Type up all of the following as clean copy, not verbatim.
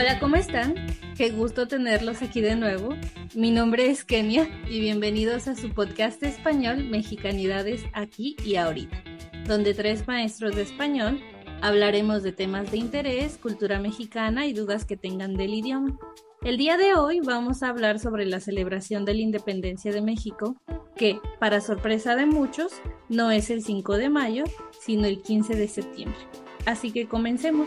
Hola, ¿cómo están? Qué gusto tenerlos aquí de nuevo. Mi nombre es Kenia y bienvenidos a su podcast de español Mexicanidades aquí y ahorita, donde tres maestros de español hablaremos de temas de interés, cultura mexicana y dudas que tengan del idioma. El día de hoy vamos a hablar sobre la celebración de la independencia de México, que, para sorpresa de muchos, no es el 5 de mayo, sino el 15 de septiembre. Así que comencemos.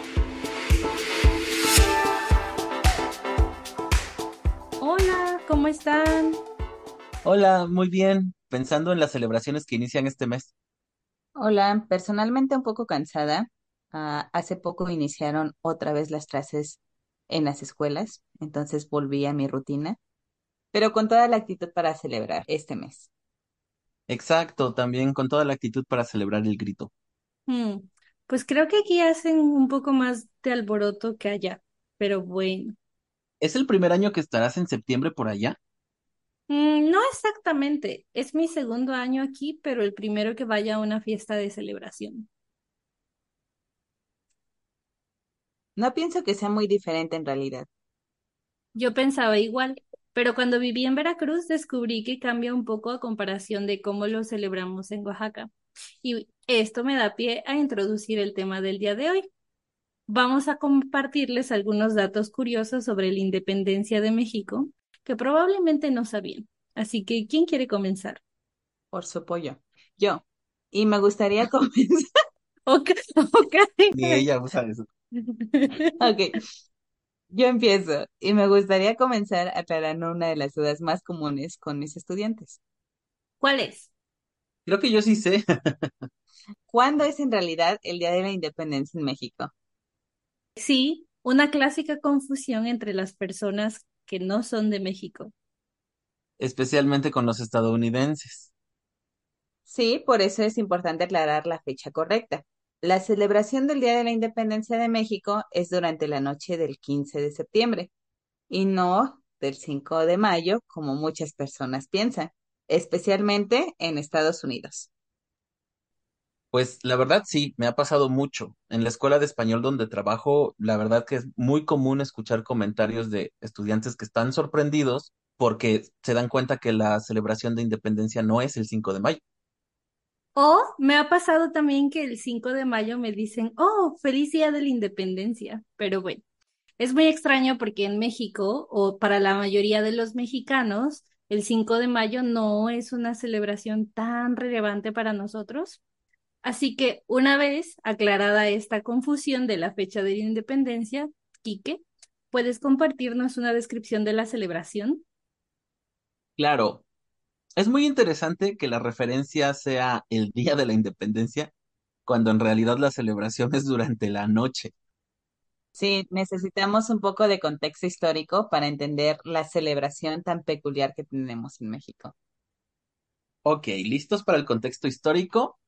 Hola, ¿cómo están? Hola, muy bien. Pensando en las celebraciones que inician este mes. Hola, personalmente un poco cansada. Hace poco iniciaron otra vez las clases en las escuelas, entonces volví a mi rutina, pero con toda la actitud para celebrar este mes. Exacto, también con toda la actitud para celebrar el grito. Hmm, Pues creo que aquí hacen un poco más de alboroto que allá, pero bueno. ¿Es el primer año que estarás en septiembre por allá? No exactamente, es mi segundo año aquí, pero el primero que vaya a una fiesta de celebración. No pienso que sea muy diferente en realidad. Yo pensaba igual, pero cuando viví en Veracruz descubrí que cambia un poco a comparación de cómo lo celebramos en Oaxaca. Y esto me da pie a introducir el tema del día de hoy. Vamos a compartirles algunos datos curiosos sobre la independencia de México que probablemente no sabían. Así que, ¿quién quiere comenzar? Por su apoyo. Yo, y me gustaría comenzar, Ok, ok. Ni ella usa eso. ok, yo empiezo, y me gustaría comenzar aclarando una de las dudas más comunes con mis estudiantes. ¿Cuál es? Creo que yo sí sé. ¿Cuándo es en realidad el Día de la Independencia en México? Sí, una clásica confusión entre las personas que no son de México. Especialmente con los estadounidenses. Sí, por eso es importante aclarar la fecha correcta. La celebración del Día de la Independencia de México es durante la noche del 15 de septiembre y no del 5 de mayo, como muchas personas piensan, especialmente en Estados Unidos. Pues la verdad sí, me ha pasado mucho. En la escuela de español donde trabajo, la verdad que es muy común escuchar comentarios de estudiantes que están sorprendidos porque se dan cuenta que la celebración de independencia no es el 5 de mayo. O me ha pasado también que el 5 de mayo me dicen, oh, feliz día de la independencia. Pero bueno. Es muy extraño porque en México, o para la mayoría de los mexicanos, el 5 de mayo no es una celebración tan relevante para nosotros. Así que una vez aclarada esta confusión de la fecha de la independencia, Quique, ¿puedes compartirnos una descripción de la celebración? Claro, es muy interesante que la referencia sea el Día de la Independencia, cuando en realidad la celebración es durante la noche. Sí, necesitamos un poco de contexto histórico para entender la celebración tan peculiar que tenemos en México. Ok, ¿listos para el contexto histórico?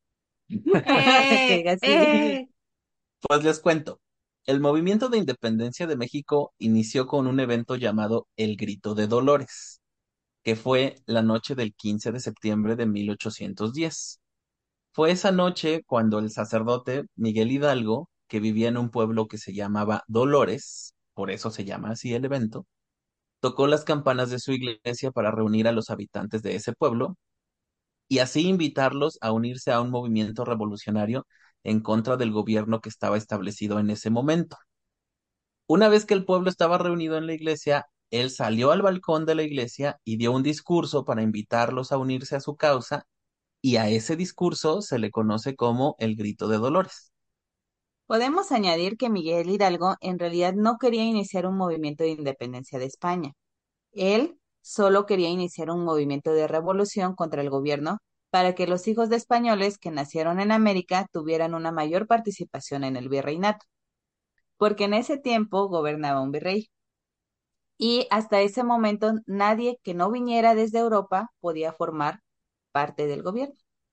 Que diga así. ¡Eh! Pues les cuento. El movimiento de independencia de México inició con un evento llamado el Grito de Dolores, que fue la noche del 15 de septiembre de 1810. Fue esa noche cuando el sacerdote Miguel Hidalgo, que vivía en un pueblo que se llamaba Dolores, por eso se llama así el evento, tocó las campanas de su iglesia para reunir a los habitantes de ese pueblo y así invitarlos a unirse a un movimiento revolucionario en contra del gobierno que estaba establecido en ese momento. Una vez que el pueblo estaba reunido en la iglesia, él salió al balcón de la iglesia y dio un discurso para invitarlos a unirse a su causa, y a ese discurso se le conoce como el Grito de Dolores. Podemos añadir que Miguel Hidalgo en realidad no quería iniciar un movimiento de independencia de España. Él solo quería iniciar un movimiento de revolución contra el gobierno para que los hijos de españoles que nacieron en América tuvieran una mayor participación en el virreinato, porque en ese tiempo gobernaba un virrey. Y hasta ese momento nadie que no viniera desde Europa podía formar parte del gobierno.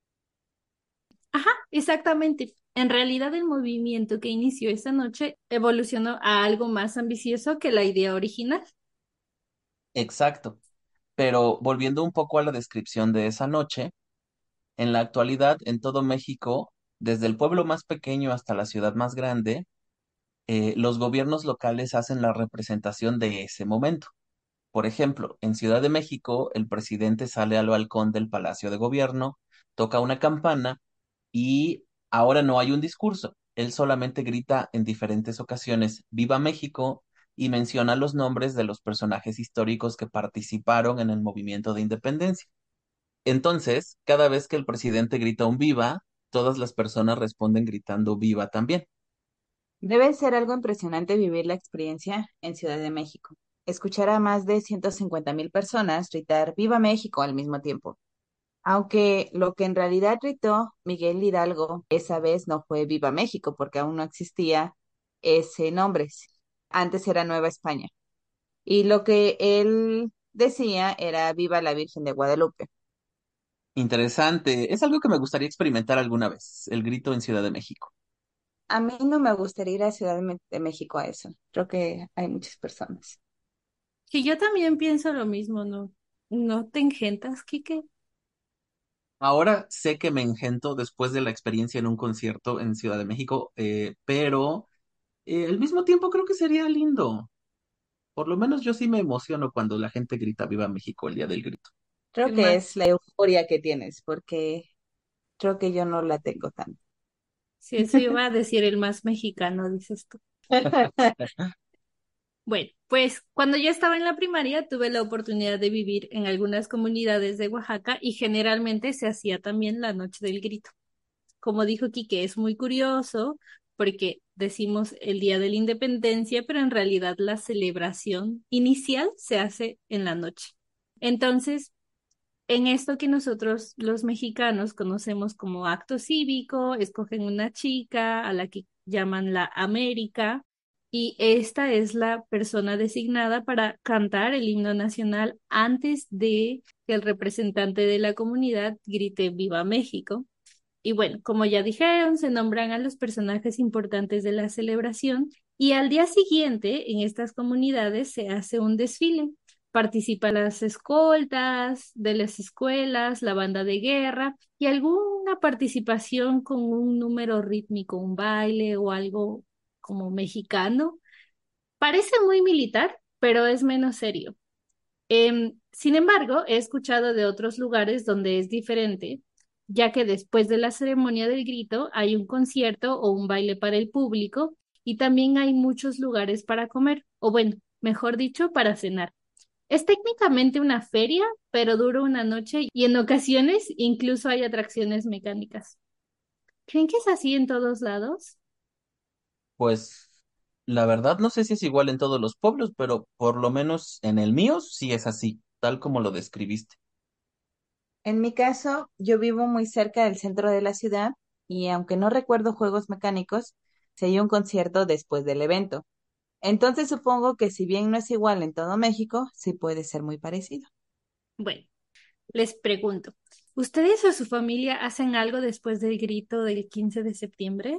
Ajá, exactamente. En realidad el movimiento que inició esa noche evolucionó a algo más ambicioso que la idea original. Exacto. Pero volviendo un poco a la descripción de esa noche, en la actualidad en todo México, desde el pueblo más pequeño hasta la ciudad más grande, los gobiernos locales hacen la representación de ese momento. Por ejemplo, en Ciudad de México, el presidente sale al balcón del Palacio de Gobierno, toca una campana y ahora no hay un discurso. Él solamente grita en diferentes ocasiones "Viva México" y menciona los nombres de los personajes históricos que participaron en el movimiento de independencia. Entonces, cada vez que el presidente grita un viva, todas las personas responden gritando viva también. Debe ser algo impresionante vivir la experiencia en Ciudad de México. Escuchar a más de 150.000 personas gritar Viva México al mismo tiempo. Aunque lo que en realidad gritó Miguel Hidalgo esa vez no fue Viva México, porque aún no existía ese nombre. Antes era Nueva España. Y lo que él decía era Viva la Virgen de Guadalupe. Interesante. Es algo que me gustaría experimentar alguna vez, el grito en Ciudad de México. A mí no me gustaría ir a Ciudad de México a eso. Creo que hay muchas personas. Sí, yo también pienso lo mismo, ¿no? ¿No te engentas, Quique? Ahora sé que me engento después de la experiencia en un concierto en Ciudad de México, pero al mismo tiempo creo que sería lindo. Por lo menos yo sí me emociono cuando la gente grita "Viva México" el día del grito. Creo El que más, es la euforia que tienes, porque creo que yo no la tengo tanto. si eso iba a decir el más mexicano, dices tú. Bueno, pues cuando yo estaba en la primaria tuve la oportunidad de vivir en algunas comunidades de Oaxaca y generalmente se hacía también la Noche del Grito. Como dijo Quique, es muy curioso porque decimos el Día de la Independencia, pero en realidad la celebración inicial se hace en la noche. Entonces, en esto que nosotros los mexicanos conocemos como acto cívico, escogen una chica a la que llaman la América y esta es la persona designada para cantar el himno nacional antes de que el representante de la comunidad grite "Viva México". Y bueno, como ya dijeron, se nombran a los personajes importantes de la celebración y al día siguiente en estas comunidades se hace un desfile. Participan las escoltas de las escuelas, la banda de guerra y alguna participación con un número rítmico, un baile o algo como mexicano. Parece muy militar, pero es menos serio. Sin embargo, he escuchado de otros lugares donde es diferente, ya que después de la ceremonia del grito hay un concierto o un baile para el público y también hay muchos lugares para comer, o bueno, mejor dicho, para cenar. Es técnicamente una feria, pero dura una noche y en ocasiones incluso hay atracciones mecánicas. ¿Creen que es así en todos lados? Pues la verdad no sé si es igual en todos los pueblos, pero por lo menos en el mío sí es así, tal como lo describiste. En mi caso, yo vivo muy cerca del centro de la ciudad y aunque no recuerdo juegos mecánicos, se hay un concierto después del evento. Entonces supongo que si bien no es igual en todo México, sí puede ser muy parecido. Bueno, les pregunto, ¿ustedes o su familia hacen algo después del grito del 15 de septiembre?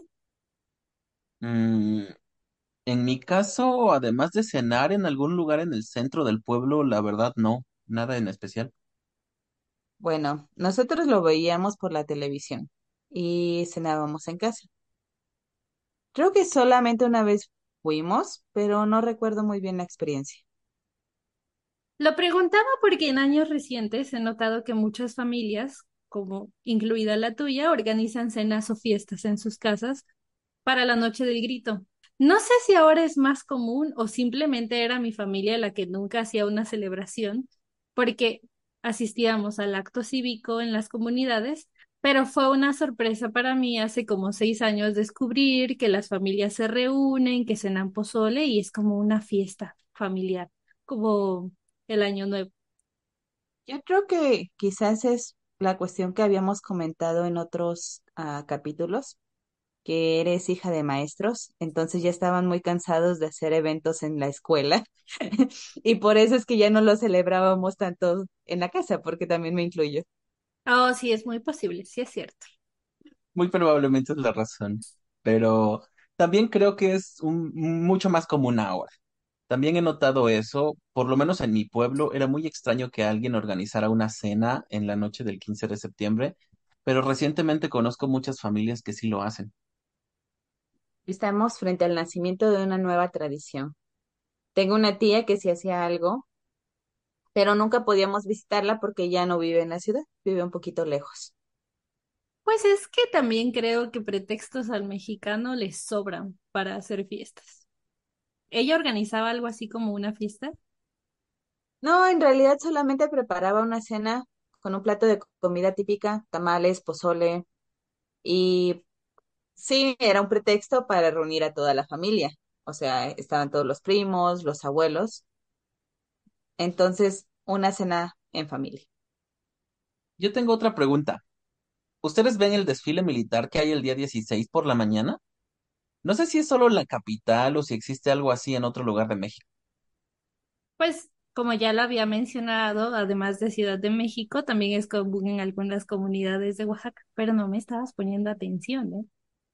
Mm, en mi caso, además de cenar en algún lugar en el centro del pueblo, la verdad no, nada en especial. Bueno, nosotros lo veíamos por la televisión y cenábamos en casa. Creo que solamente una vez fuimos, pero no recuerdo muy bien la experiencia. Lo preguntaba porque en años recientes he notado que muchas familias, como incluida la tuya, organizan cenas o fiestas en sus casas para la noche del grito. No sé si ahora es más común o simplemente era mi familia la que nunca hacía una celebración, porque asistíamos al acto cívico en las comunidades, pero fue una sorpresa para mí hace como 6 años descubrir que las familias se reúnen, que cenan pozole y es como una fiesta familiar, como el Año Nuevo. Yo creo que quizás es la cuestión que habíamos comentado en otros capítulos, que eres hija de maestros, entonces ya estaban muy cansados de hacer eventos en la escuela y por eso es que ya no lo celebrábamos tanto en la casa, porque también me incluyo. Oh, sí, es muy posible, sí es cierto. Muy probablemente es la razón, pero también creo que es mucho más común ahora. También he notado eso, por lo menos en mi pueblo, era muy extraño que alguien organizara una cena en la noche del 15 de septiembre, pero recientemente conozco muchas familias que sí lo hacen. Estamos frente al nacimiento de una nueva tradición. Tengo una tía que sí hacía algo, pero nunca podíamos visitarla porque ya no vive en la ciudad, vive un poquito lejos. Pues es que también creo que pretextos al mexicano les sobran para hacer fiestas. Ella organizaba algo así como una fiesta. No, en realidad solamente preparaba una cena con un plato de comida típica, tamales, pozole, y sí, era un pretexto para reunir a toda la familia. O sea, estaban todos los primos, los abuelos. Entonces, una cena en familia. Yo tengo otra pregunta. ¿Ustedes ven el desfile militar que hay el día 16 por la mañana? No sé si es solo en la capital o si existe algo así en otro lugar de México. Pues como ya lo había mencionado, además de Ciudad de México, también es común en algunas comunidades de Oaxaca, pero no me estabas poniendo atención, ¿eh?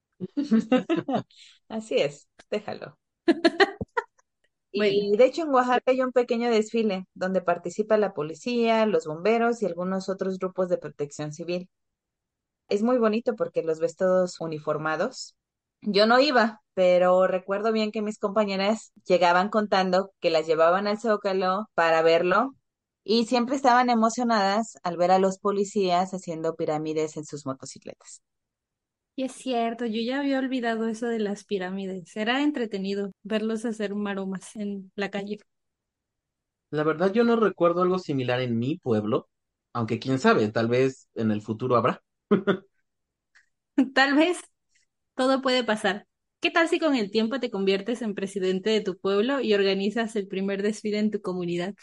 Así es, déjalo. Bueno, Y de hecho en Oaxaca hay un pequeño desfile donde participa la policía, los bomberos y algunos otros grupos de protección civil. Es muy bonito porque los ves todos uniformados. Yo no iba, pero recuerdo bien que mis compañeras llegaban contando que las llevaban al Zócalo para verlo y siempre estaban emocionadas al ver a los policías haciendo pirámides en sus motocicletas. y es cierto, yo ya había olvidado eso de las pirámides. Era entretenido verlos hacer maromas en la calle. La verdad yo no recuerdo algo similar en mi pueblo, aunque quién sabe, tal vez en el futuro habrá. Tal vez todo puede pasar. ¿Qué tal si con el tiempo te conviertes en presidente de tu pueblo y organizas el primer desfile en tu comunidad?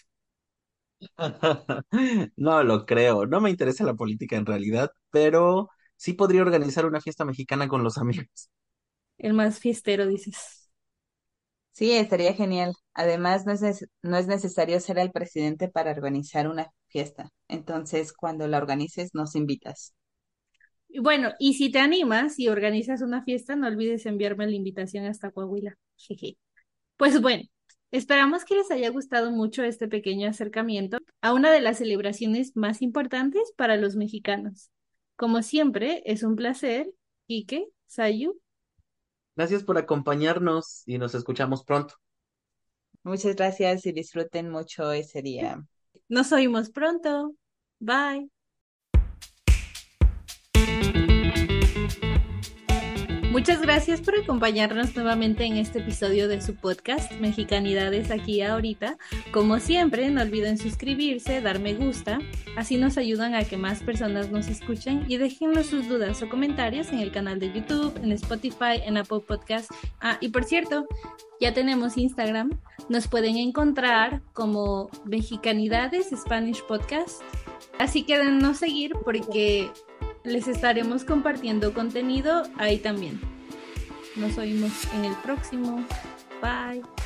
No lo creo, no me interesa la política en realidad, pero sí podría organizar una fiesta mexicana con los amigos. El más fiestero, dices. Sí, estaría genial. Además, no es necesario ser el presidente para organizar una fiesta. Entonces, cuando la organices, nos invitas. Y bueno, y si te animas y organizas una fiesta, no olvides enviarme la invitación hasta Coahuila. Jeje. Pues bueno, esperamos que les haya gustado mucho este pequeño acercamiento a una de las celebraciones más importantes para los mexicanos. Como siempre, es un placer. Quique, Sayu, Gracias por acompañarnos y nos escuchamos pronto. Muchas gracias y disfruten mucho ese día. nos oímos pronto. Bye. Muchas gracias por acompañarnos nuevamente en este episodio de su podcast Mexicanidades aquí y ahorita. Como siempre, no olviden suscribirse, dar me gusta, así nos ayudan a que más personas nos escuchen y déjennos sus dudas o comentarios en el canal de YouTube, en Spotify, en Apple Podcast. Ah, y por cierto, ya tenemos Instagram, nos pueden encontrar como Mexicanidades Spanish Podcast, así que dennos seguir porque les estaremos compartiendo contenido ahí también. Nos oímos en el próximo. Bye.